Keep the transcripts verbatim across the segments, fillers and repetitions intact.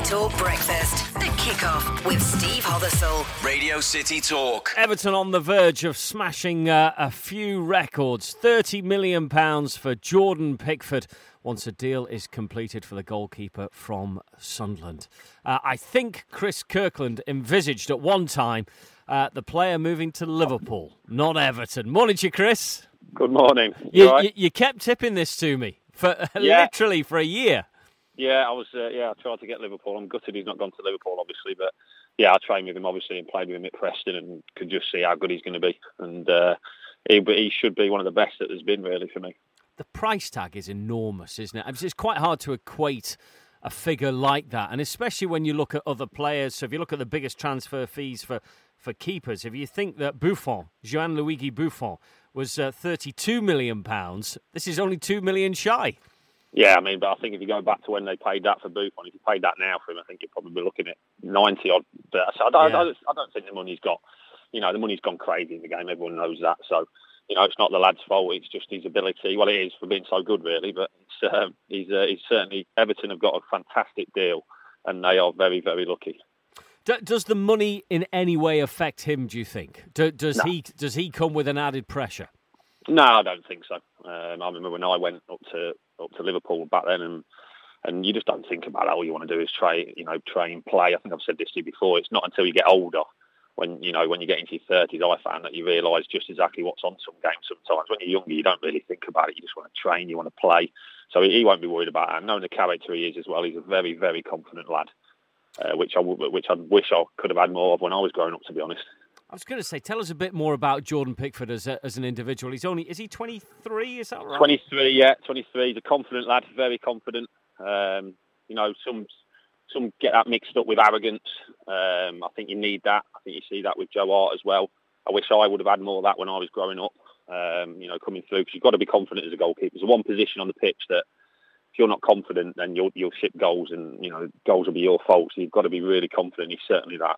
Talk Breakfast. The Kickoff with Steve Hothersall. Radio City Talk. Everton on the verge of smashing uh, a few records. thirty million pounds for Jordan Pickford once a deal is completed for the goalkeeper from Sunderland. Uh, I think Chris Kirkland envisaged at one time uh, the player moving to Liverpool, not Everton. Morning to you, Chris. Good morning. You, you, right? you, you kept tipping this to me for Yeah. literally for a year. Yeah, I was. Uh, yeah, I tried to get Liverpool. I'm gutted he's not gone to Liverpool, obviously, but yeah, I trained with him obviously and played with him at Preston and could just see how good he's going to be. And uh, he, he should be one of the best that there's been, really, for me. The price tag is enormous, isn't it? It's quite hard to equate a figure like that, and especially when you look at other players. So if you look at the biggest transfer fees for, for keepers, if you think that Buffon, Gianluigi Buffon, was uh, thirty-two million pounds, this is only two million shy. Yeah, I mean, but I think if you go back to when they paid that for Buffon, if you paid that now for him, I think you're probably looking at ninety odd. But I don't, Yeah. I, don't, I don't think the money's got, you know, the money's gone crazy in the game. Everyone knows that. So, you know, it's not the lad's fault. It's just his ability. Well, it is for being so good, really. But it's, um, he's, uh, he's certainly, Everton have got a fantastic deal, and they are very, very lucky. D- does the money in any way affect him, do you think? Do, does No. he does he come with an added pressure? No, I don't think so. Um, I remember when I went up to up to Liverpool back then, and and you just don't think about it. All you want to do is train, you know, train, play. I think I've said this to you before. It's not until you get older, when you know, when you get into your thirties, I found that you realise just exactly what's on some games. Sometimes when you're younger, you don't really think about it. You just want to train, you want to play. So he won't be worried about that. And knowing the character he is as well, he's a very, very confident lad, uh, which I which I wish I could have had more of when I was growing up, to be honest. I was going to say, tell us a bit more about Jordan Pickford as a, as an individual. He's only, is he twenty-three? Is that right? twenty-three, yeah, twenty-three. He's a confident lad, very confident. Um, you know, some some get that mixed up with arrogance. Um, I think you need that. I think you see that with Joe Hart as well. I wish I would have had more of that when I was growing up. Um, you know, coming through, because you've got to be confident as a goalkeeper. There's one position on the pitch that if you're not confident, then you'll you'll ship goals, and you know goals will be your fault. So you've got to be really confident. He's certainly that.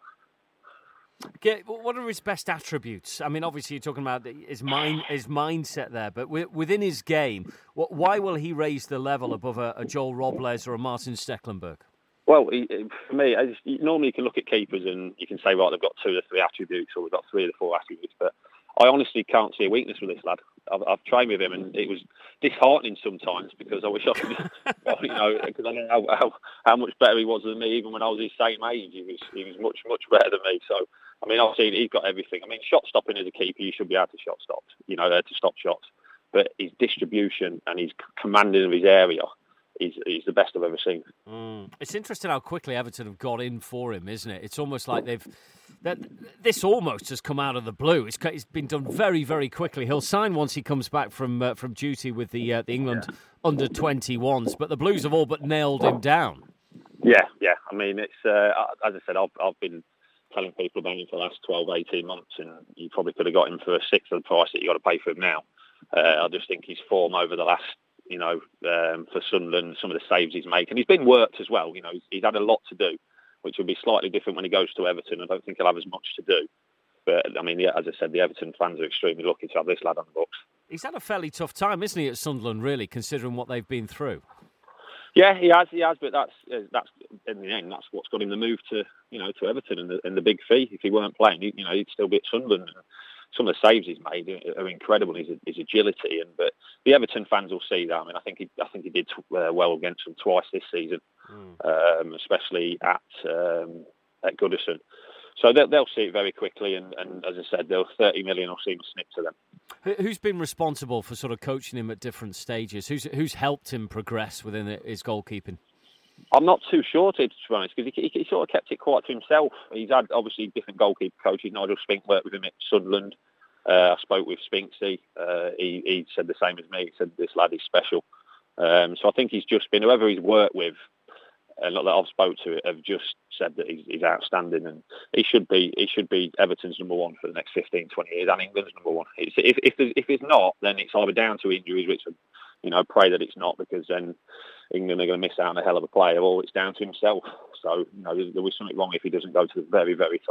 Okay, what are his best attributes? I mean, obviously you're talking about his mind, his mindset there, but within his game, what, why will he raise the level above a, a Joel Robles or a Martin Stecklenburg? Well, he, for me, I just, normally you can look at keepers and you can say, right, they've got two or three attributes, or they've got three or four attributes, but I honestly can't see a weakness with this lad. I've, I've trained with him, and it was disheartening sometimes because I wish I could, well, you know, because I know how, how how much better he was than me. Even when I was his same age, he was he was much much better than me. So, I mean, obviously he's got everything. I mean, shot stopping as a keeper, you should be able to shot stop, you know, there to stop shots. But his distribution and his commanding of his area, He's, he's the best I've ever seen. Mm. It's interesting how quickly Everton have got in for him, isn't it? It's almost like they've... That, this almost has come out of the blue. It's, it's been done very, very quickly. He'll sign once he comes back from uh, from duty with the uh, the England yeah. under twenty-ones, but the Blues have all but nailed him down. Yeah, yeah. I mean, it's uh, as I said, I've, I've been telling people about him for the last twelve, eighteen months, and you probably could have got him for a sixth of the price that you got to pay for him now. Uh, I just think his form over the last... you know, um, for Sunderland, some of the saves he's making. He's been worked as well. You know, he's, he's had a lot to do, which will be slightly different when he goes to Everton. I don't think he'll have as much to do. But, I mean, yeah, as I said, the Everton fans are extremely lucky to have this lad on the books. He's had a fairly tough time, isn't he, at Sunderland, really, considering what they've been through? Yeah, he has, he has, but that's, uh, that's in the end, that's what's got him the move to, you know, to Everton and the, and the big fee. If he weren't playing, you know, he'd still be at Sunderland. And some of the saves he's made are incredible. His, his agility, and but the Everton fans will see that. I mean, I think he, I think he did uh, well against them twice this season, mm. um, especially at um, at Goodison. So they'll, they'll see it very quickly, and, and as I said, they'll thirty million will seem a snip to them. Who's been responsible for sort of coaching him at different stages? Who's who's helped him progress within his goalkeeping? I'm not too sure, to be honest, because he, he, he sort of kept it quite to himself. He's had, obviously, different goalkeeper coaches. Nigel Spink worked with him at Sunderland. Uh, I spoke with Spinksy. Uh, he, he said the same as me. He said, this lad is special. Um, so I think he's just been, whoever he's worked with, and uh, that I've spoke to, have just said that he's, he's outstanding, and he should be he should be Everton's number one for the next fifteen, twenty years, and England's number one. It's, if, if, if it's not, then it's either down to injuries, which are, you know, pray that it's not, because then England are going to miss out on a hell of a player, or it's down to himself. So, you know, there, there was something wrong if he doesn't go to the very, very top.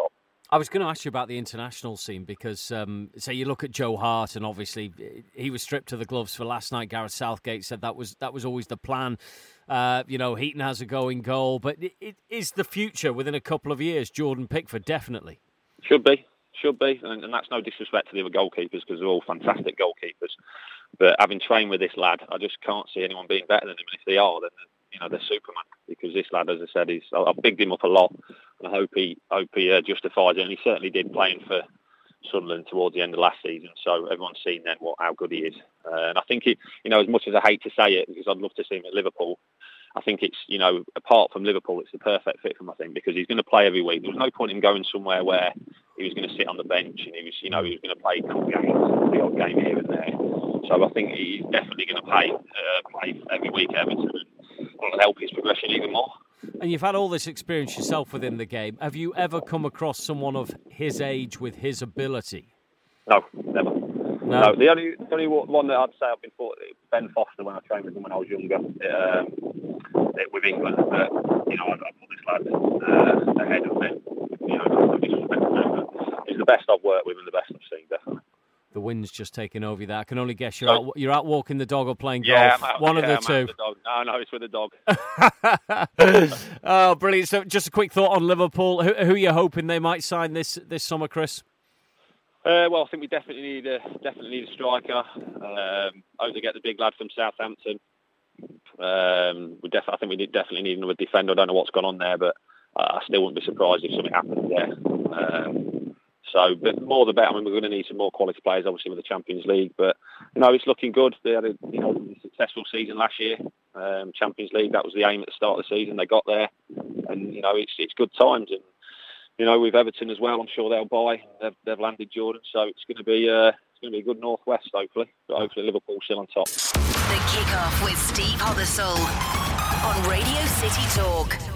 I was going to ask you about the international scene because, um, say, you look at Joe Hart, and obviously he was stripped to the gloves for last night. Gareth Southgate said that was that was always the plan. Uh, you know, Heaton has a going goal, but it, it is the future within a couple of years. Jordan Pickford, definitely. Should be, should be, and, and that's no disrespect to the other goalkeepers because they're all fantastic goalkeepers. But having trained with this lad, I just can't see anyone being better than him. And if they are, then you know they're Superman. Because this lad, as I said, is I've bigged him up a lot, and I hope he hope he uh, justifies it. And he certainly did playing for Sunderland towards the end of last season. So everyone's seen then what how good he is. Uh, and I think it, you know, as much as I hate to say it, because I'd love to see him at Liverpool, I think it's, you know, apart from Liverpool, it's the perfect fit for him, I think, because he's going to play every week. There was no point in him going somewhere where he was going to sit on the bench and he was, you know, he was going to play couple games, the odd game here and there. So I think he's definitely going to play, uh, play every week at Everton, and it'll help his progression even more. And you've had all this experience yourself within the game. Have you ever come across someone of his age with his ability? No, never. No, no the only the only one that I'd say I've been thought Ben Foster when I trained with him when I was younger um, with England. But you know, I'd, I'd put this lad uh, ahead of me. You know, no disrespect to him, but he's the best I've worked with and the best I've seen, definitely. The wind's just taken over that. I can only guess you're so, out. You're out walking the dog or playing yeah, golf. I'm out, One yeah, of the I'm two. Out with the dog. No, no, it's with the dog. Oh, brilliant! So, just a quick thought on Liverpool. Who, who are you hoping they might sign this this summer, Chris? Uh, well, I think we definitely need a definitely need a striker. Um, hope to get the big lad from Southampton. Um, we def- I think we need, definitely need another defender. I don't know what's gone on there, but uh, I still wouldn't be surprised if something happens there. Um, so, but more the better. I mean, we're going to need some more quality players, obviously, with the Champions League. But you know, it's looking good. They had a you know successful season last year. Um, Champions League, that was the aim at the start of the season. They got there, and you know, it's it's good times. And you know, with Everton as well, I'm sure they'll buy. They've, they've landed Jordan, so it's going to be uh, it's going to be a good Northwest, hopefully. But hopefully Liverpool still on top. The Kickoff with Steve Hobosol on Radio City Talk.